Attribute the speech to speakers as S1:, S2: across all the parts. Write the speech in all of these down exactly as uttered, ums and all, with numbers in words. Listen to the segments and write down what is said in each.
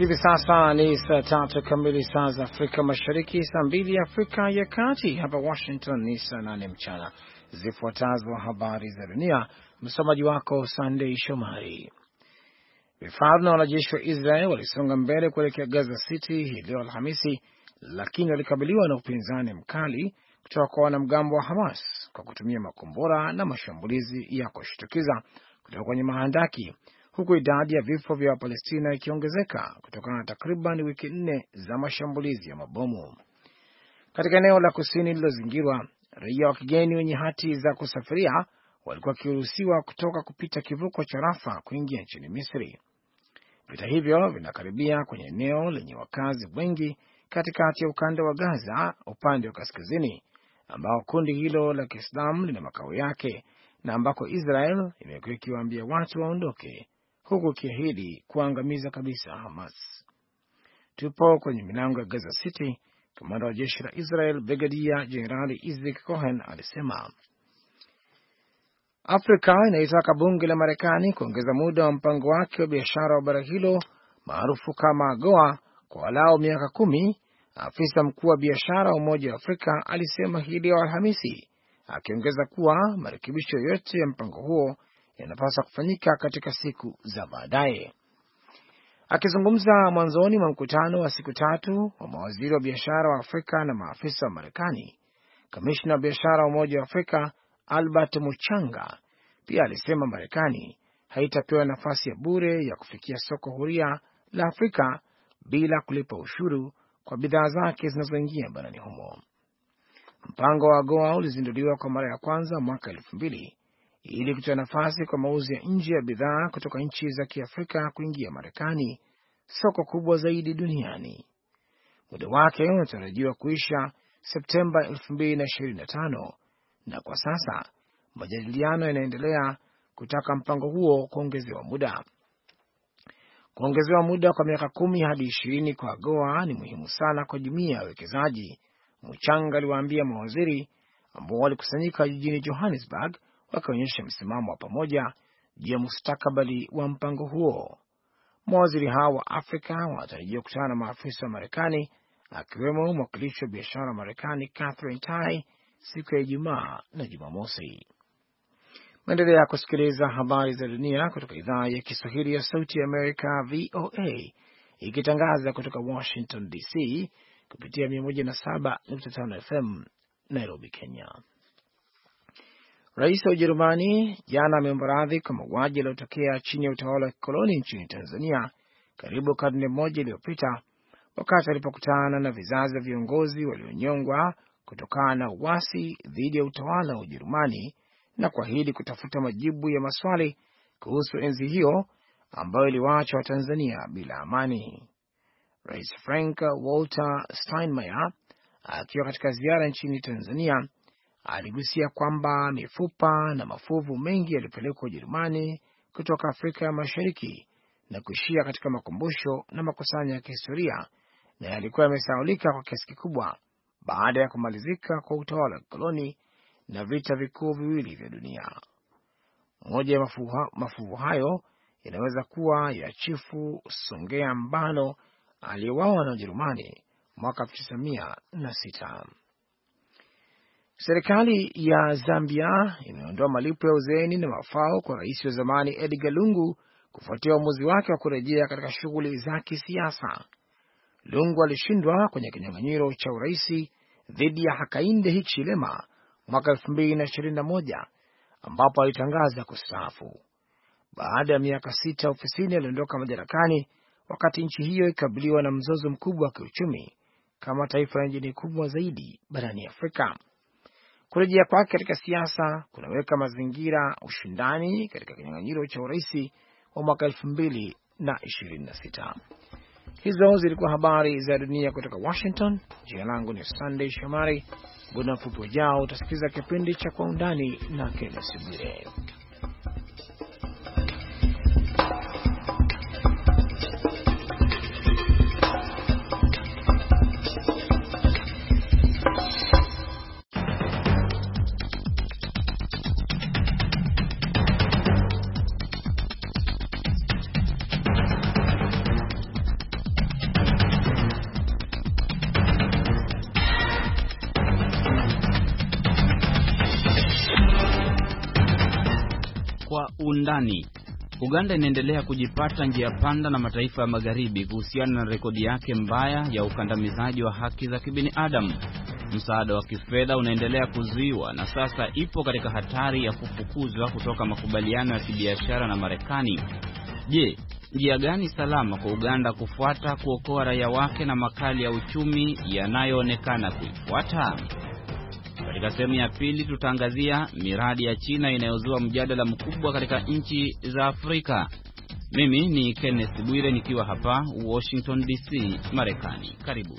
S1: Hivi sasa ni saa tatu kamili saa za Afrika Mashariki, saa mbili Afrika ya Kati. Hapa Washington ni saa nane mchana. Zifuatazo habari za dunia, msomaji wako Sunday Shomari. Vifaru na wanajeshi wa Israel walisonga mbele kuelekea Gaza City hii leo Alhamisi, lakini walikabiliwa na upinzani mkali kutoka kwa wanamgambo wa Hamas kwa kutumia makombora na mashambulizi ya kushtukiza kutoka kwenye mahandaki, huku idadi ya vifo vya Wapalestina ikiongezeka kutokana na takriban wiki nne za mashambulizi ya mabomu. Katika eneo la kusini lililozingirwa, raia wa kigeni wenye hati za kusafiria walikuwa wakiruhusiwa kutoka kupita kivuko cha Rafa kuingia nchini Misri. Vita hivyo vinakaribia kwenye eneo lenye wakazi wengi katikati ya ukanda wa Gaza upande wa kaskazini, ambao kundi hilo la Kiislamu lina makao yake na ambako Israel imekuwa ikiwaambia watu waondoke, huku ikiahidi kuangamiza kabisa Hamas. Tupo kwenye milango ya Gaza City, kamanda wa jeshi la Israel Brigadia Jenerali Isaac Cohen alisema. Afrika inaitaka bunge la Marekani kuongeza muda wa mpango wake wa biashara wa bara hilo maarufu kama AGOA kwa walao miaka kumi. Afisa mkuu wa biashara wa Umoja wa Afrika alisema hii leo Alhamisi, akiongeza kuwa marekebisho yote ya mpango huo yanapaswa kufanyika katika siku za baadaye. Akizungumza mwanzoni mwa mkutano wa siku tatu wa mawaziri wa biashara wa Afrika na maafisa wa Marekani, kamishna wa biashara wa Umoja wa Afrika Albert Muchanga pia alisema Marekani haitapewa nafasi ya bure ya kufikia soko huria la Afrika bila kulipa ushuru kwa bidhaa zake zinazoingia barani humo. Mpango wa AGOA ulizinduliwa kwa mara ya kwanza mwaka elfu mbili ili kutoa nafasi kwa mauzo ya nje ya bidhaa kutoka nchi za Kiafrika kuingia Marekani, soko kubwa zaidi duniani. Muda wake unatarajiwa kuisha Septemba elfu mbili na ishirini na tano, na kwa sasa majadiliano yanaendelea kutaka mpango huo kuongezewa muda. Kuongezewa muda kwa miaka kumi hadi ishirini kwa AGOA ni muhimu sana kwa jumuiya ya wekezaji, Muchanga aliwaambia mawaziri ambao walikusanyika jijini Johannesburg wakaonyesha msimamo wa pamoja juu ya mustakabali wa mpango huo. Mawaziri hao wa Afrika wanatarajiwa kukutana na maafisa wa Marekani, akiwemo mwakilishi wa biashara wa Marekani Catherine Tai siku ya Ijumaa na Jumamosi. Maendelea kusikiliza habari za dunia kutoka idhaa ya Kiswahili ya Sauti ya Amerika V O A, ikitangaza kutoka Washington D C kupitia mia moja na saba nukta tano F M Nairobi, Kenya. Rais wa Ujerumani jana ameomba radhi kwa mauaji yaliyotokea chini ya utawala wa kikoloni nchini Tanzania karibu karne moja iliyopita, wakati alipokutana na vizazi vya viongozi walionyongwa kutokana na uasi dhidi ya utawala wa Ujerumani na kuahidi kutafuta majibu ya maswali kuhusu enzi hiyo ambayo iliwaacha wa Tanzania bila amani. Rais Frank Walter Steinmeier akiwa katika ziara nchini Tanzania aligusia kwamba mifupa na mafuvu mengi yalipelekwa Ujerumani kutoka Afrika ya Mashariki na kuishia katika makumbusho na makusanyo ya kihistoria, na yalikuwa yamesahaulika kwa kiasi kikubwa baada ya kumalizika kwa utawala wa koloni na vita vikuu viwili vya dunia. Moja ya mafuvu, mafuvu hayo inaweza kuwa ya Chifu Songea Mbano aliyeuawa na Ujerumani mwaka elfu tisa mia sita. Serikali ya Zambia imeondoa malipo ya uzeeni na mafao kwa rais wa zamani Edgar Lungu kufuatia uamuzi wake wa kurejea katika shughuli za kisiasa. Lungu alishindwa kwenye kinyang'anyiro cha urais dhidi ya Hakainde Hichilema mwaka elfu mbili na ishirini na moja, ambapo alitangaza kustaafu. Baada ya miaka sita ofisini, aliondoka madarakani wakati nchi hiyo ikabiliwa na mzozo mkubwa wa kiuchumi kama taifa lenye deni kubwa zaidi barani Afrika. Kurejea kwake katika siasa kunaweka mazingira ushindani katika kinyang'anyiro cha urais wa mwaka elfu mbili na ishirini na sita. Hizo zilikuwa habari za dunia kutoka Washington. Jina langu ni Sunday Shomari. Muda mfupi ujao utasikiza kipindi cha Kwa Undani na Kenneth Bwire.
S2: undani. Uganda inaendelea kujipata njia panda na mataifa ya magharibi kuhusiana na rekodi yake mbaya ya ukandamizaji wa haki za kibinadamu. Msaada wa kifedha unaendelea kuzuiwa na sasa ipo katika hatari ya kufukuzwa kutoka makubaliano ya kibiashara na Marekani. Je, njia gani salama kwa Uganda kufuata kuokoa raia wake na makali ya uchumi yanayoonekana kuifuata? Katika sehemu ya pili tutaangazia miradi ya China inayozua mjadala mkubwa katika nchi za Afrika. Mimi ni Kenneth Bwire nikiwa hapa Washington D C, Marekani. Karibu.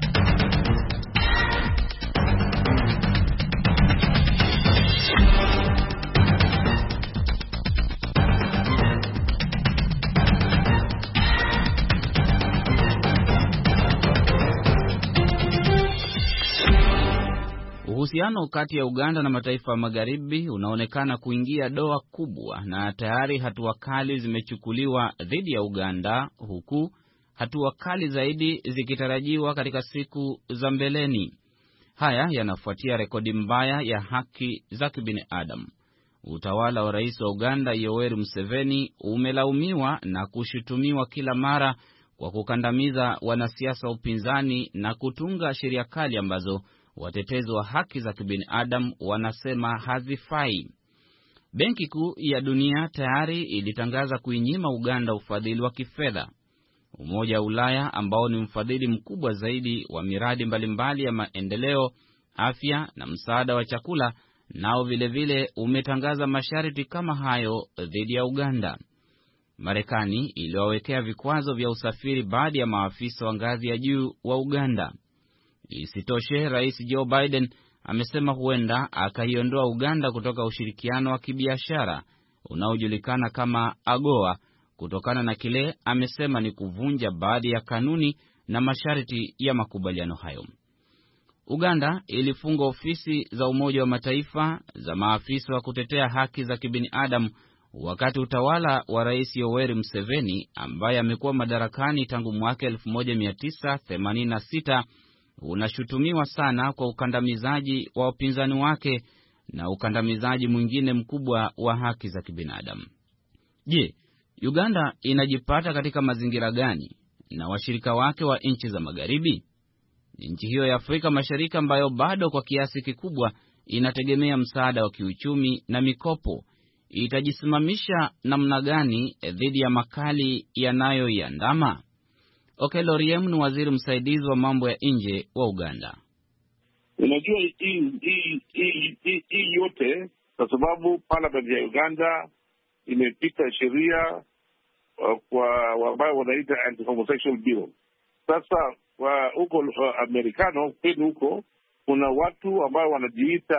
S2: Uhusiano kati ya Uganda na mataifa ya magharibi unaonekana kuingia doa kubwa, na tayari hatua kali zimechukuliwa dhidi ya Uganda, huku hatua kali zaidi zikitarajiwa katika siku za mbeleni. Haya yanafuatia rekodi mbaya ya haki za kibinadamu. Utawala wa rais wa Uganda Yoweri Museveni umelaumiwa na kushutumiwa kila mara kwa kukandamiza wanasiasa upinzani na kutunga sheria kali ambazo watetezi wa haki za kibinadamu wanasema hazifai. Benki Kuu ya Dunia tayari ilitangaza kuinyima Uganda ufadhili wa kifedha. Umoja wa Ulaya, ambao ni mfadhili mkubwa zaidi wa miradi mbalimbali ya maendeleo, afya na msaada wa chakula, nao vile vile umetangaza masharti kama hayo dhidi ya Uganda. Marekani iliwawekea vikwazo vya usafiri baadhi ya maafisa wa ngazi ya juu wa Uganda. Isitoshe, Rais Joe Biden amesema huenda akaiondoa Uganda kutoka ushirikiano wa kibiashara unaojulikana kama AGOA kutokana na kile amesema ni kuvunja baadhi ya kanuni na masharti ya makubaliano hayo. Uganda ilifunga ofisi za Umoja wa Mataifa za maafisa wa kutetea haki za kibinadamu wakati utawala wa Rais Yoweri Museveni, ambaye amekuwa madarakani tangu mwaka elfu moja mia tisa themanini na sita, unashutumiwa sana kwa ukandamizaji wa upinzani wake na ukandamizaji mwingine mkubwa wa haki za kibinadamu. Je, Uganda inajipata katika mazingira gani na washirika wake wa nchi za magharibi? Nchi hiyo ya Afrika Mashariki ambayo bado kwa kiasi kikubwa inategemea msaada wa kiuchumi na mikopo, itajisimamisha namna gani dhidi ya makali yanayoiandama? Okello Oryem ni waziri msaidizi wa mambo ya nje wa Uganda.
S3: Unajua hii hii hii yote kwa sababu parliament ya Uganda imepita sheria uh, kwa ambao wanaita anti-homosexual bill. Sasa kwa huko uh, Amerikano kwenu huko kuna watu ambao wanajiita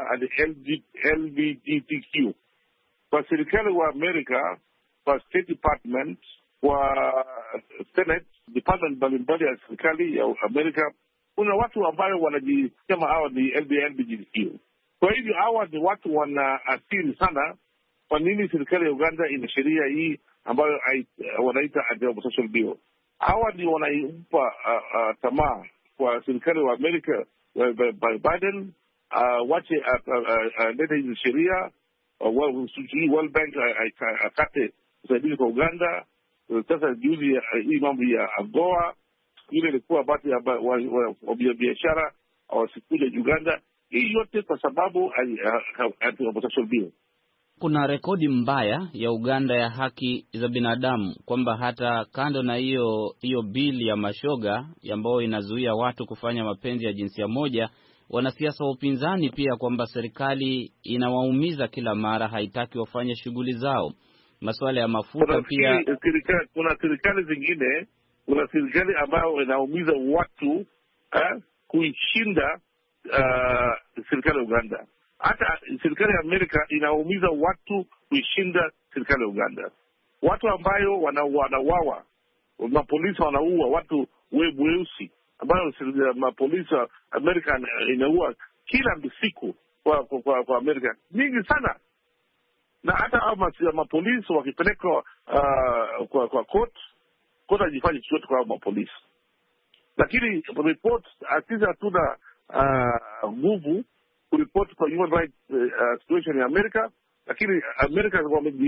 S3: L G B T Q. Kwa serikali wa Amerika, kwa State Department, kwa Senate Department mbalimbali ya serikali ya Amerika, kuna watu ambao wanajisema hawa ni L G B T Q. Kwa hivyo hawa ni watu wana asili sana kwa nini serikali ya Uganda ina sheria hii ambayo uh, wanaita anti-homosexual bill. Hawa ni wanaipa uh, uh, tamaa kwa serikali wa Amerika uh, by Biden uh, wache lete uh, uh, uh, sheria uh, World Bank akate uh, usaidizi kwa Uganda. Sasa juzi hii mambo ya AGOA ile ilikuwa bati ya biashara wasikuja Uganda. Hii yote kwa sababu anti-homosexual bill.
S2: Kuna rekodi mbaya ya Uganda ya haki za binadamu, kwamba hata kando na hiyo hiyo bili ya mashoga ambayo inazuia watu kufanya mapenzi ya jinsia moja, wanasiasa wa upinzani pia kwamba serikali inawaumiza kila mara, haitaki wafanye shughuli zao. Masuala ya mafuta kuna pia
S3: serikali, kuna serikali zingine, kuna serikali ambayo inaumiza watu eh, kuishinda uh, serikali ya Uganda. Hata serikali ya Amerika inaumiza watu kuishinda serikali ya Uganda. Watu ambayo wanauawa, mapolisi wanaua watu weusi, ambayo mapolisi wa Amerika inaua kila siku kwa kwa, kwa Amerika nyingi sana. Na hata hao mapolisi wakipelekwa uh, kwa kwa court, court hajifanya chochote kwa mapolisi. Lakini report asisi hatuna nguvu uh, kuripoti kwa human rights uh, situation in America, lakini Amerika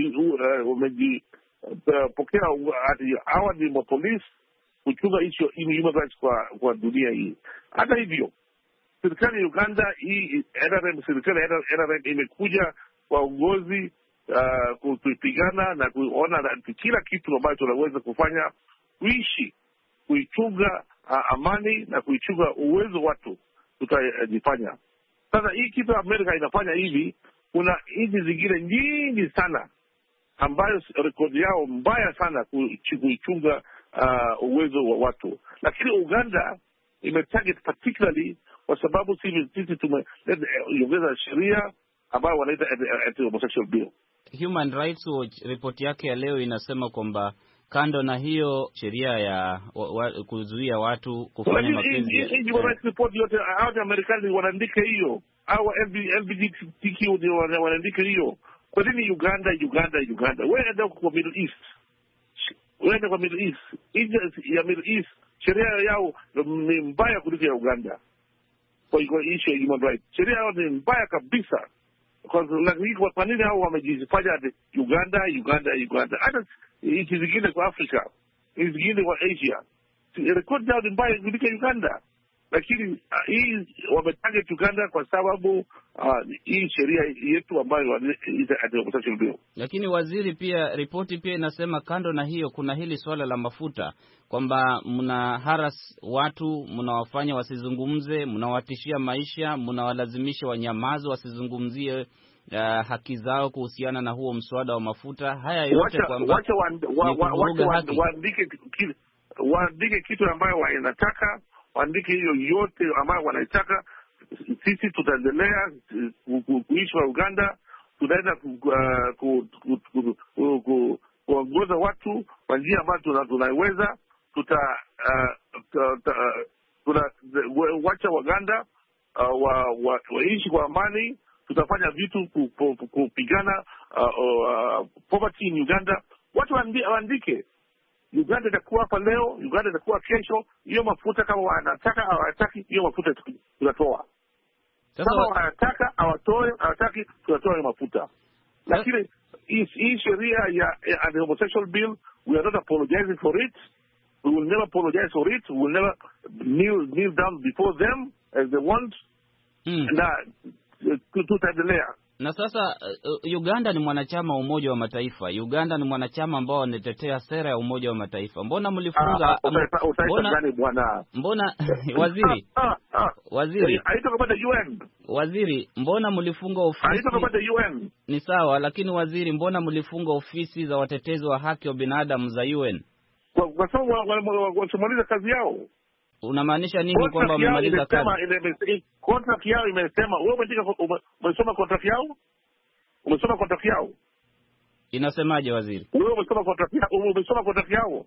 S3: wamejipokea hawa ni mapolisi kuchunga hicho human rights kwa kwa dunia hii. Hata hivyo serikali ya Uganda hii N R M, serikali ya N R M imekuja kwa uongozi uh, kupigana na kuona kila kitu ambayo tunaweza kufanya kuishi kuichunga uh, amani na kuichunga uwezo watu tutajifanya. Sasa hii kitu Amerika inafanya hivi, kuna nchi zingine nyingi sana ambayo rekodi yao mbaya sana kuichunga uh, uwezo wa watu, lakini Uganda imetarget particularly kwa sababu sisi tumeongeza sheria ambayo wanaita anti-homosexual bill. Human
S2: Rights Watch report yake ya leo inasema kwamba kando na hiyo sheria ya wa, wa, kuzuia watu kufanya mapenzi.
S3: Hii human rights report yote hao Marekani wanaandika hiyo, au L G B T Q ndio wanaandika hiyo. Kwa nini Uganda Uganda Uganda? Wewe ndio kwa Middle East. Wewe ndio kwa Middle East. Nchi ya Middle East sheria yao ni mbaya kuliko ya Uganda. Kwa hiyo issue ya human rights, sheria yao ni mbaya kabisa. Kwa lakini kwa nini hao wamejifanya Uganda Uganda Uganda? Hata nchi zingine kwa Afrika, nchi zingine kwa Asia, rekodi yao ni mbaya kuliko Uganda. Lakini uh, hii wametarget Uganda kwa sababu uh, hii sheria yetu ambayo anti-homosexual bill.
S2: Lakini waziri, pia ripoti pia inasema kando na hiyo kuna hili swala la mafuta, kwamba mna haras watu, mnawafanya wasizungumze, mnawatishia maisha, mnawalazimisha wanyamazo wasizungumzie uh, haki zao kuhusiana na huo mswada wa mafuta. Haya yote kwamba
S3: wacha waandike waandike kitu ambayo wanataka, waandike hiyo yote ambayo wanaitaka. Sisi tutaendelea kuishi wa Uganda, tunaenda kuongoza watu kwa njia ambayo tunaiweza. Tuta wacha Waganda waishi kwa amani. Tutafanya vitu kupigana poverty in Uganda. Watu waandike. Uganda itakuwa hapa leo, Uganda itakuwa kesho. Hiyo mafuta kama wanataka hawataki, hiyo mafuta tunatoa. Kama wanataka hawatoe, hawataki tunatoa hiyo mafuta. Lakini hii sheria ya anti-homosexual bill, we are not apologizing for it. We will never apologize for it. We will never kneel, kneel down before them as they want. Mm. Na tutaendelea.
S2: Na sasa uh, Uganda ni mwanachama wa Umoja wa Mataifa. Uganda ni mwanachama ambao wanatetea sera ya Umoja wa Mataifa. Mbona mlifunga
S3: uh, uh, uh, mbona bwana?
S2: Mbona waziri?
S3: uh, uh,
S2: waziri.
S3: Haitoka kwa U N.
S2: Waziri, mbona mlifunga ofisi?
S3: Haitoka kwa U N.
S2: Ni sawa, lakini waziri, mbona mlifunga ofisi za watetezi wa haki wa binadamu za U N?
S3: Kwa, kwa sababu wamemaliza kazi yao.
S2: Unamaanisha nini kwamba wamemaliza kazi?
S3: Contract yao imesema, wewe umesoma contract yao? Umesoma contract yao?
S2: Inasemaje waziri?
S3: Wewe umesoma contract yao? Umesoma contract yao?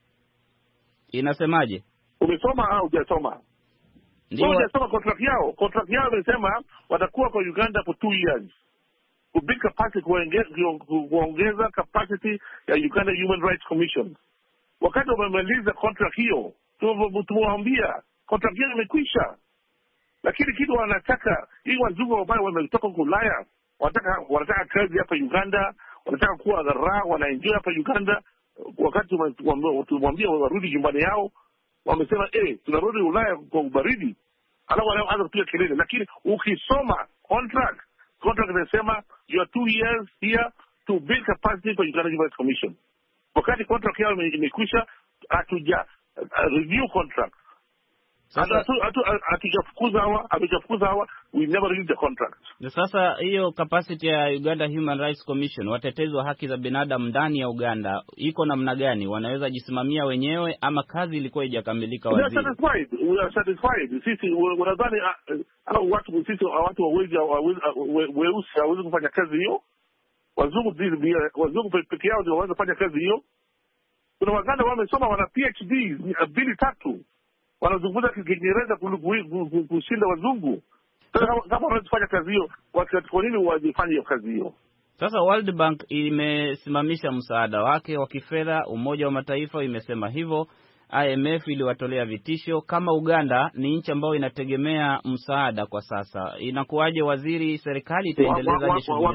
S2: Inasemaje?
S3: Umesoma au hujasoma? Ndio, hujasoma contract yao. Contract yao imesema watakuwa kwa Uganda for two years. Kubuild capacity, kuongeza capacity ya Uganda Human Rights Commission. Wakati wamemaliza contract hiyo, tumewambia contract hiyo imekwisha. Lakini kitu wanataka, hii wazungu ambao wametoka Ulaya, wanataka wanataka kazi hapa Uganda, wanataka kuwa raha, wanaenjoy hapa Uganda. Wakati tumwambia warudi nyumbani yao, wamesema eh, tunarudi Ulaya kwa ubaridi. Alafu wanaanza kupiga kelele. Lakini ukisoma contract, contract inasema you are two years here to build capacity for Uganda Human Rights Commission. Wakati contract yao imekwisha, hatuja uh, review contract. Sasa hatujafukuza hawa, hatujafukuza hawa, we never release the contract.
S2: Sasa hiyo capacity ya Uganda Human Rights Commission, watetezi wa haki za binadamu ndani ya Uganda, iko namna gani? Wanaweza jisimamia wenyewe ama kazi ilikuwa haijakamilika waziri?
S3: We are satisfied. We are satisfied. Sisi wanadhani au watu sisi watu wawezi weusi hawezi kufanya kazi hiyo. Wazungu wazungu pekee yao ndio wanaweza kufanya kazi hiyo. Kuna Waganda wamesoma, wana P H D mbili tatu. Wanazungumza Kiingereza kushinda wazungu. Sasa kama wanafanya kazi hiyo, kwa nini wajifanye hiyo kazi hiyo?
S2: Sasa World Bank imesimamisha msaada wake wa kifedha, Umoja wa Mataifa imesema hivyo. I M F iliwatolea vitisho. Kama Uganda ni nchi ambayo inategemea msaada kwa sasa, inakuwaje waziri, serikali itaendelezaje shughuli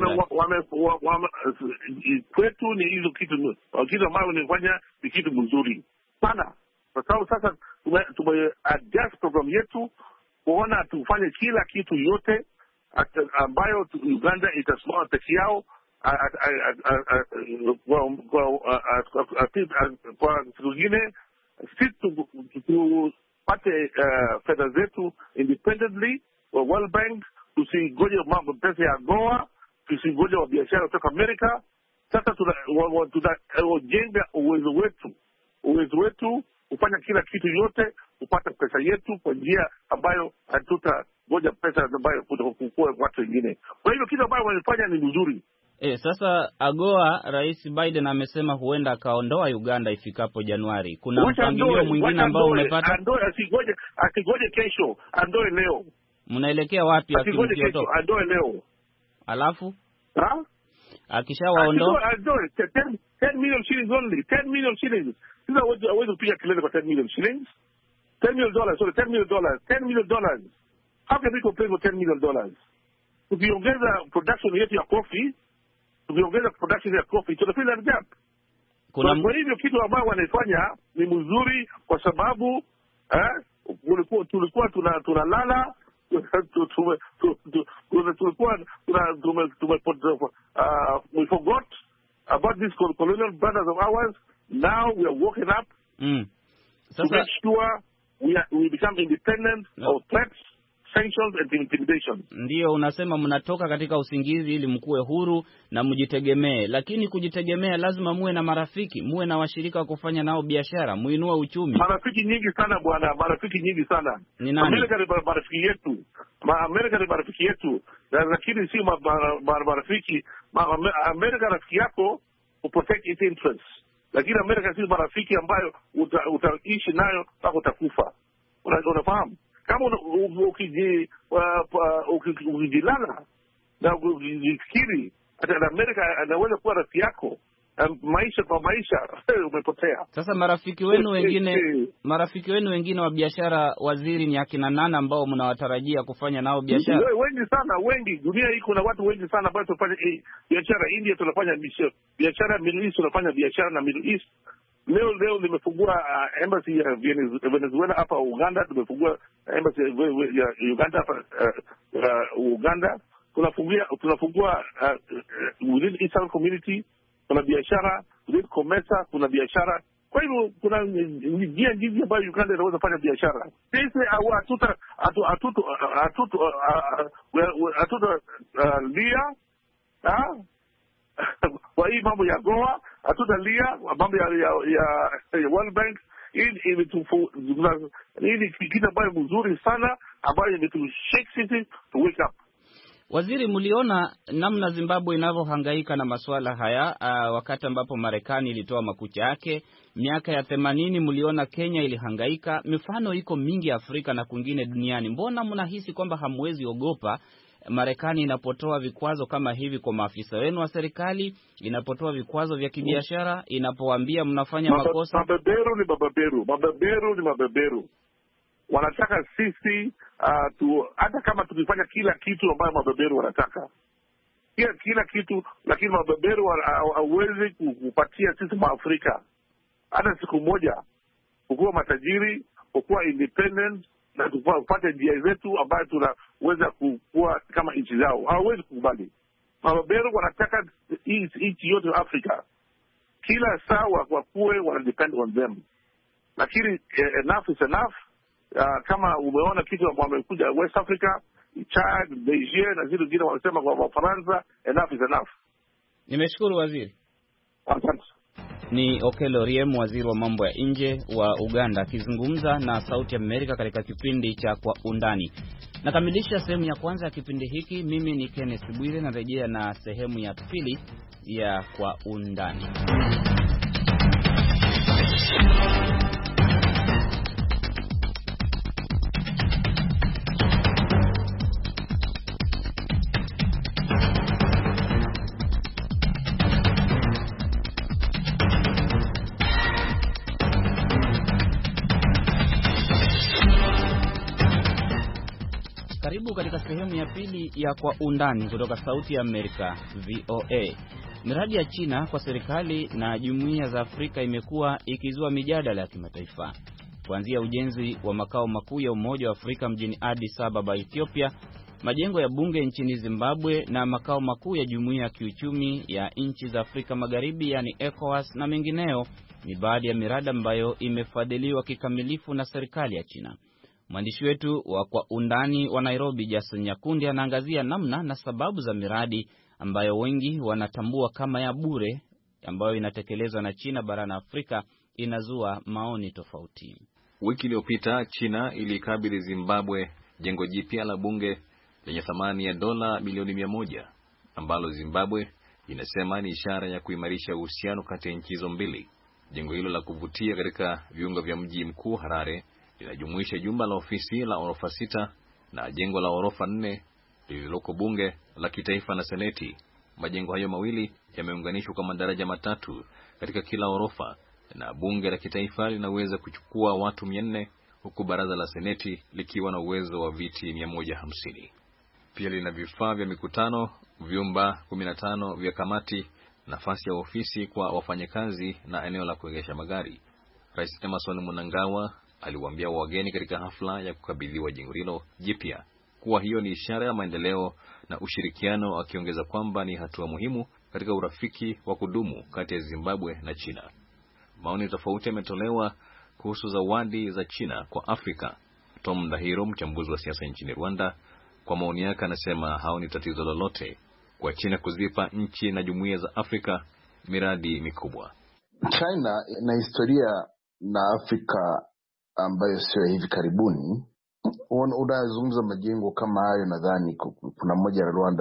S3: zake? Kwetu ni hizo kitu kitu ambayo nifanya ni kitu mzuri sana, kwa sababu sasa tume adjust program yetu kuona tufanye kila kitu yote ambayo Uganda itasimama peke yao kwa siku nyingine, sisi tupate fedha zetu independently wa World Bank, tusigoje mambo pesa ya Goa, tusigoje wa biashara kutoka Amerika. Sasa tunajenga uwezo wetu uwezo wetu kufanya kila kitu yote, kupata pesa yetu kwa njia ambayo hatutangoja pesa ambayo kukua watu wengine. Kwa hivyo kitu ambayo wanafanya ni mzuri.
S2: E, sasa AGOA, Rais Biden amesema huenda akaondoa Uganda ifikapo Januari. Kuna mpangilio mwingine ambao umepata?
S3: Andoe, asigoje, asigoje kesho, andoe leo.
S2: Mnaelekea wapi
S3: akimkioto? Andoe leo.
S2: Alafu?
S3: Ha?
S2: Akishawaondoa?
S3: Andoe, ten million shillings only, ten million shillings. Sasa hawezi kupiga kelele kwa ten million shillings. ten million dollars, sorry, ten million dollars, ten million dollars. How can we complain for ten million dollars? Tukiongeza production yetu ya coffee, tukiongeza production ya coffee, tunafanya gap. Kuna kwa hivyo kitu ambao wanafanya ni mzuri, kwa sababu eh tulikuwa tulikuwa tuna tunalala tulikuwa tuna tume we forgot about these colonial brothers of ours. Now we are waking up
S2: mm.
S3: to make sure we are, we become independent no. of threats, sanctions and intimidation.
S2: Ndio unasema mnatoka katika usingizi ili mkuwe huru na mjitegemee, lakini kujitegemea lazima muwe na marafiki, muwe na washirika wa kufanya nao biashara, muinue uchumi.
S3: Marafiki nyingi sana bwana, marafiki nyingi sana. Amerika ni marafiki yetu. Ma Amerika ni marafiki yetu, lakini si marafiki. Amerika rafiki yako to protect its interests. Lakini Amerika si marafiki ambayo utaishi uta nayo mpaka utakufa. Unafahamu? Kama ukijilala na ukifikiri hata Amerika anaweza kuwa rafiki yako, maisha kwa maisha, umepotea.
S2: Sasa marafiki wenu wengine marafiki wenu wengine wa biashara, waziri, ni akina nana ambao mnawatarajia kufanya nao biashara?
S3: Wengi sana, wengi. Dunia hii kuna watu wengi sana ambao tunafanya biashara. India tunafanya biashara, Middle East tunafanya biashara na Middle East. Leo leo nimefungua uh, embassy ya Venezuela hapa Uganda, tumefungua embassy ya Uganda hapa uh, uh, Uganda. Tunafungua tunafungua uh, within Eastern community kuna biashara, within Comesa kuna biashara. Kwa hivyo kuna njia nyingi ambayo Uganda inaweza fanya biashara. Sisi au atuta atu atuto atuto atuto lia ah kwa hii mambo ya Goa, hatutalia mambo ya ya, ya, ya World Bank. Hii imetufu hii kitu ambayo mzuri sana ambayo imetushake sisi to wake up.
S2: Waziri, mliona namna Zimbabwe inavyohangaika na masuala haya uh, wakati ambapo Marekani ilitoa makucha yake miaka ya themanini. Mliona Kenya ilihangaika. Mifano iko mingi Afrika na kwingine duniani. Mbona mnahisi kwamba hamwezi ogopa Marekani inapotoa vikwazo kama hivi kwa maafisa wenu wa serikali, inapotoa vikwazo vya kibiashara, inapowaambia mnafanya
S3: Maba,
S2: makosa?
S3: Mabeberu ni mabeberu, mabeberu ni mabeberu. Wanataka sisi uh, tu hata kama tukifanya kila kitu ambayo mabeberu wanataka. Kila kila kitu, lakini mabeberu hawezi kupatia sisi Maafrika hata siku moja kuwa matajiri, kuwa independent na tupate njia zetu ambayo tunaweza kukua kama nchi zao. Hawezi kukubali. Mabeberu wanataka nchi yote Afrika kila saa wakuwe wana depend on them. Lakini enough is enough. Uh, kama umeona kitu wamekuja West Africa, Chad, Nigeria na zile zingine wanasema kwa Wafaransa, enough is enough.
S2: Nimeshukuru waziri.
S3: Asante.
S2: Ni Okello Oryem, waziri wa mambo ya nje wa Uganda, akizungumza na Sauti ya Amerika katika kipindi cha Kwa Undani. Nakamilisha sehemu ya kwanza ya kipindi hiki. Mimi ni Kenneth Bwire, na rejea na sehemu ya pili ya Kwa Undani. Karibu katika sehemu ya pili ya Kwa Undani kutoka Sauti ya Amerika V O A. Miradi ya China kwa serikali na jumuiya za Afrika imekuwa ikizua mijadala ya kimataifa. Kuanzia ujenzi wa makao makuu ya Umoja wa Afrika mjini Addis Ababa, Ethiopia, majengo ya bunge nchini Zimbabwe na makao makuu ya Jumuiya ya Kiuchumi ya Nchi za Afrika Magharibi yani ECOWAS na mengineo ni baadhi ya miradi ambayo imefadhiliwa kikamilifu na serikali ya China. Mwandishi wetu wa Kwa Undani wa Nairobi, Jason Nyakundi, anaangazia namna na sababu za miradi ambayo wengi wanatambua kama ya bure ambayo inatekelezwa na China barani Afrika inazua maoni tofauti.
S4: Wiki iliyopita China ilikabidhi Zimbabwe jengo jipya la bunge lenye thamani ya dola milioni mia moja ambalo Zimbabwe inasema ni ishara ya kuimarisha uhusiano kati ya nchi hizo mbili. Jengo hilo la kuvutia katika viunga vya mji mkuu Harare linajumuisha jumba la ofisi la orofa sita na jengo la orofa nne lililoko bunge la kitaifa na seneti. Majengo hayo mawili yameunganishwa kwa madaraja matatu katika kila orofa, na bunge la kitaifa linaweza kuchukua watu mia nne huku baraza la seneti likiwa na uwezo wa viti mia moja hamsini. Pia lina vifaa vya mikutano, vyumba kumi na tano vya kamati, nafasi ya ofisi kwa wafanyakazi na eneo la kuegesha magari. Rais Emmerson Mnangagwa aliwaambia wageni katika hafla ya kukabidhiwa jengo hilo jipya kuwa hiyo ni ishara ya maendeleo na ushirikiano, akiongeza kwamba ni hatua muhimu katika urafiki wa kudumu kati ya Zimbabwe na China. Maoni tofauti yametolewa kuhusu zawadi za China kwa Afrika. Tom Ndahiro, mchambuzi wa siasa nchini Rwanda, kwa maoni yake anasema haoni tatizo lolote kwa China kuzipa nchi na jumuiya za Afrika miradi mikubwa.
S5: China ina historia na Afrika ambayo sio hivi karibuni. Unazungumza majengo kama hayo, nadhani kuna moja la Rwanda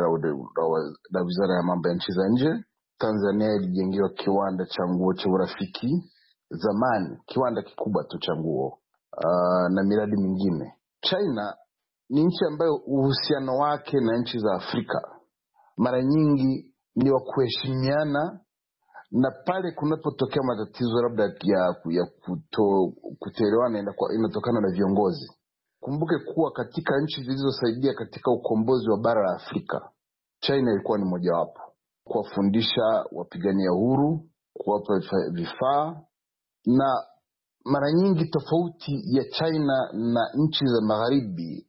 S5: la Wizara ya Mambo ya Nchi za Nje. Tanzania ilijengewa kiwanda cha nguo cha Urafiki zamani, kiwanda kikubwa tu cha nguo, uh, na miradi mingine. China ni nchi ambayo uhusiano wake na nchi za Afrika mara nyingi ni wa kuheshimiana, na pale kunapotokea matatizo labda ya, ya kuto, kutoelewana inatokana na viongozi. Kumbuke kuwa katika nchi zilizosaidia katika ukombozi wa bara la Afrika, China ilikuwa ni mojawapo. Kuwafundisha wapigania uhuru, kuwapa vifaa, na mara nyingi tofauti ya China na nchi za magharibi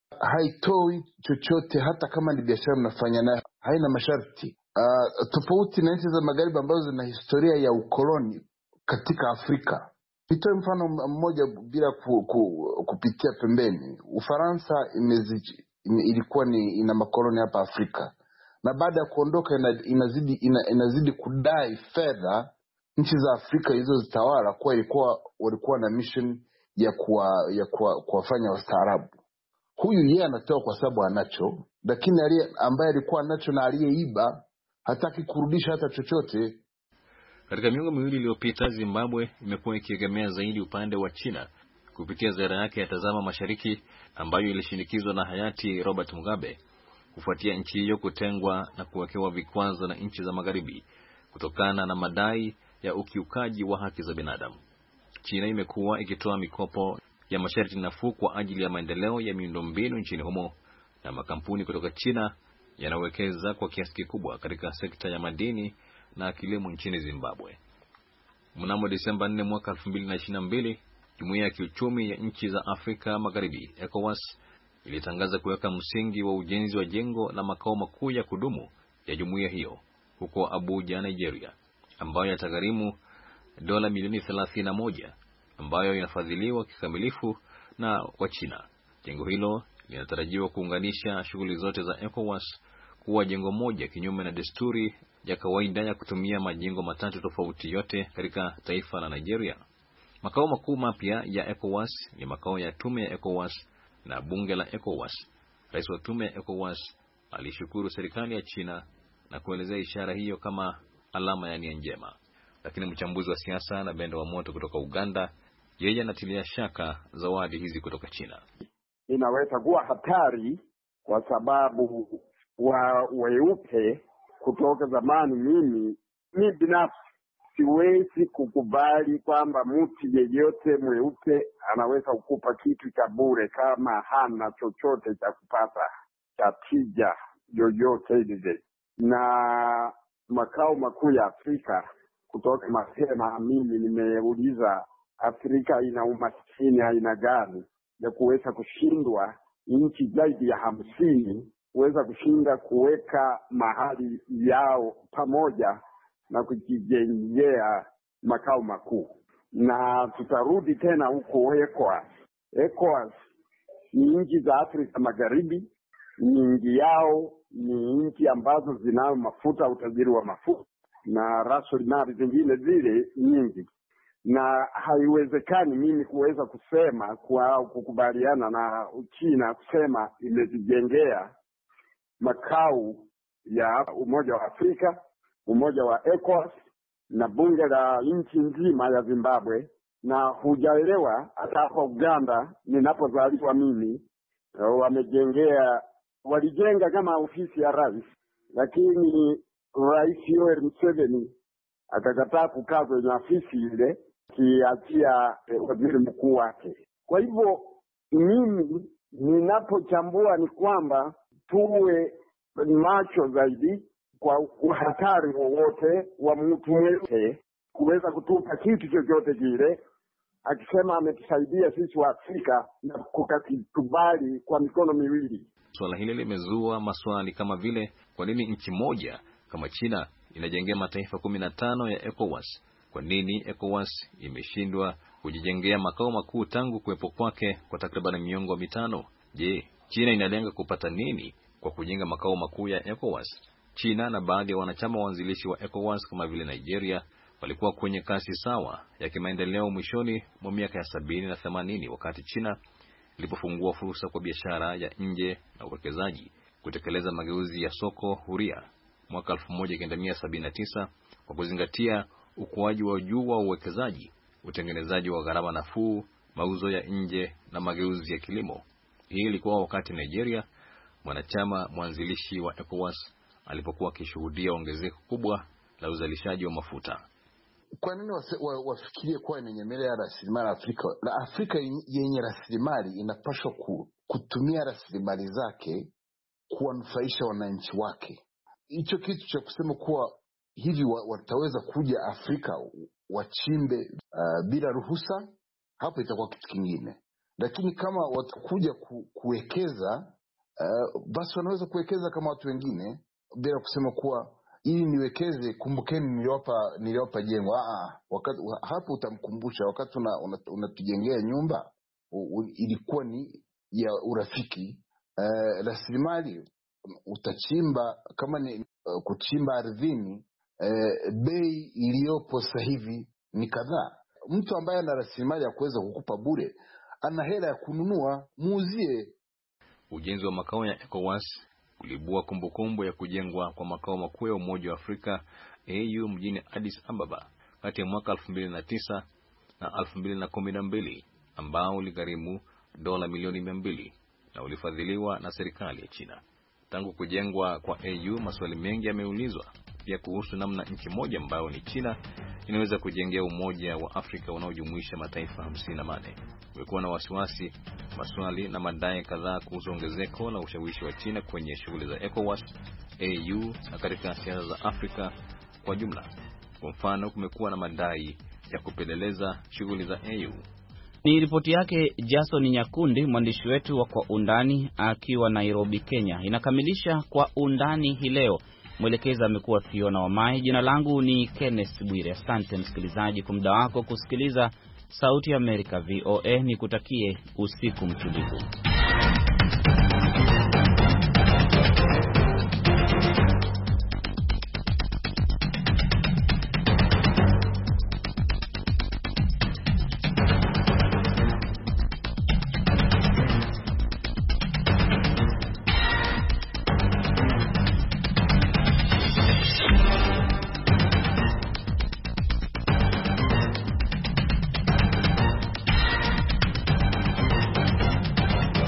S5: haitoi chochote, hata kama ni biashara mnafanya nayo haina masharti. Uh, tofauti na nchi za magharibi ambazo zina historia ya ukoloni katika Afrika. Nitoe mfano mmoja bila ku, ku, kupitia pembeni. Ufaransa imezi, ime, ilikuwa ni ina makoloni hapa Afrika, na baada ya kuondoka ina, inazidi ina, inazidi kudai fedha nchi za Afrika hizo zitawala, kwa ilikuwa walikuwa na mission ya kuwa, ya kuwa, kuwafanya wastaarabu. Huyu yeye anatoa kwa sababu anacho, lakini aliye ambaye alikuwa anacho na aliyeiba hataki kurudisha hata chochote.
S4: Katika miongo miwili iliyopita, Zimbabwe imekuwa ikiegemea zaidi upande wa China kupitia ziara yake ya Tazama Mashariki ambayo ilishinikizwa na hayati Robert Mugabe kufuatia nchi hiyo kutengwa na kuwekewa vikwazo na nchi za magharibi kutokana na madai ya ukiukaji wa haki za binadamu. China imekuwa ikitoa mikopo ya masharti nafuu kwa ajili ya maendeleo ya miundombinu nchini humo, na makampuni kutoka China yanawekeza kwa kiasi kikubwa katika sekta ya madini na kilimo nchini Zimbabwe. Mnamo Desemba nne mwaka elfu mbili na ishirini na mbili, Jumuiya ya Kiuchumi ya Nchi za Afrika Magharibi ECOWAS ilitangaza kuweka msingi wa ujenzi wa jengo la makao makuu ya kudumu ya jumuiya hiyo huko Abuja, Nigeria, ambayo yatagharimu dola milioni thelathini na moja, ambayo inafadhiliwa kikamilifu na wa China. Jengo hilo linatarajiwa kuunganisha shughuli zote za ECOWAS kuwa jengo moja, kinyume na desturi ya kawaida ya kutumia majengo matatu tofauti yote katika taifa la Nigeria. Makao makuu mapya ya ECOWAS ni makao ya tume ya ECOWAS na bunge la ECOWAS. Rais wa tume ya ECOWAS alishukuru serikali ya China na kuelezea ishara hiyo kama alama ya nia njema. Lakini mchambuzi wa siasa na Bendo wa Moto kutoka Uganda, yeye anatilia shaka zawadi hizi kutoka China.
S6: Inaweza kuwa hatari kwa sababu wa weupe kutoka zamani, mimi mimi binafsi siwezi kukubali kwamba mtu yeyote mweupe anaweza kukupa kitu cha bure kama hana chochote cha kupata cha tija yoyote ile. Na makao makuu ya Afrika kutoka mapema, mimi nimeuliza Afrika ina umaskini aina gani ya kuweza kushindwa nchi zaidi ya hamsini kuweza kushinda kuweka mahali yao pamoja na kujijengea makao makuu. Na tutarudi tena huko ECOWAS. ECOWAS ni nchi za Afrika Magharibi, nyingi yao ni nchi ambazo zinayo mafuta, utajiri wa mafuta na rasilimali zingine zile nyingi, na haiwezekani mimi kuweza kusema kwa kukubaliana na China kusema imejijengea makao ya Umoja wa Afrika, Umoja wa ECOWAS na bunge la nchi nzima ya Zimbabwe. Na hujaelewa, hata hapa Uganda ninapozaliwa mimi, wamejengea walijenga kama ofisi ya rais, lakini Rais Yoweri Museveni akakataa kukaa kwenye ofisi ile, kiachia eh, waziri mkuu wake. Kwa hivyo mimi ninapochambua ni kwamba tuwe macho zaidi kwa uhatari wowote wa mtu mweupe kuweza kutupa kitu chochote kile, akisema ametusaidia sisi wa Afrika, na kukakubali kwa mikono miwili.
S4: Swala hili limezua maswali kama vile kwa nini nchi moja kama China inajengea mataifa kumi na tano ya ECOWAS? Kwa nini ECOWAS imeshindwa kujijengea makao makuu tangu kuwepo kwake kwa takriban miongo mitano? Je, China inalenga kupata nini kwa kujenga makao makuu ya ECOWAS? China na baadhi ya wanachama waanzilishi wa ECOWAS kama vile Nigeria walikuwa kwenye kasi sawa ya kimaendeleo mwishoni mwa miaka ya sabini na themanini, wakati China ilipofungua fursa kwa biashara ya nje na uwekezaji, kutekeleza mageuzi ya soko huria mwaka elfu moja mia tisa sabini na tisa kwa kuzingatia ukuaji wa juu wa uwekezaji, utengenezaji wa gharama nafuu, mauzo ya nje na mageuzi ya kilimo. Hii ilikuwa wakati Nigeria, mwanachama mwanzilishi wa ECOWAS, alipokuwa akishuhudia ongezeko kubwa la uzalishaji wa mafuta.
S5: Kwa nini wafikirie kuwa ni nyemelea rasilimali Afrika? Na Afrika yenye rasilimali inapaswa kutumia rasilimali zake kuwanufaisha wananchi wake. Hicho kitu cha kusema kuwa hivi wataweza kuja Afrika wachimbe uh, bila ruhusa, hapo itakuwa kitu kingine. Lakini kama watakuja ku, kuwekeza uh, basi wanaweza kuwekeza kama watu wengine bila kusema kuwa ili niwekeze, kumbukeni niliwapa niliwapa jengo. Ah, wakati hapo utamkumbusha wakati unatujengea una nyumba u, u, ilikuwa ni ya urafiki. Uh, rasilimali utachimba kama ni uh, kuchimba ardhini, uh, bei iliyopo sasa hivi ni kadhaa. Mtu ambaye ana rasilimali ya kuweza kukupa bure ana hela ya kununua, muuzie.
S4: Ujenzi wa makao ya ECOWAS ulibua kumbukumbu ya kujengwa kwa makao makuu ya Umoja wa Afrika A U mjini Addis Ababa kati ya mwaka elfu mbili na tisa na elfu mbili kumi na mbili, ambao uligharimu dola milioni mia mbili na ulifadhiliwa na serikali ya China. Tangu kujengwa kwa A U, maswali mengi yameulizwa pia kuhusu namna nchi moja ambayo ni China inaweza kujengea Umoja wa Afrika unaojumuisha mataifa hamsini na nane. Kumekuwa na wasiwasi, maswali na madai kadhaa kuhusu ongezeko la ushawishi wa China kwenye shughuli za ECOWAS, A U na katika siasa za Afrika kwa jumla. Kwa mfano, kumekuwa na madai ya kupeleleza shughuli za A U.
S2: Ni ripoti yake Jason Nyakundi, mwandishi wetu wa Kwa Undani akiwa Nairobi, Kenya. Inakamilisha Kwa Undani hii leo. Mwelekezi amekuwa Fiona Wamai. Jina langu ni Kenneth Bwire. Asante msikilizaji kwa muda wako kusikiliza Sauti ya Amerika V O A. Nikutakie usiku mtulivu.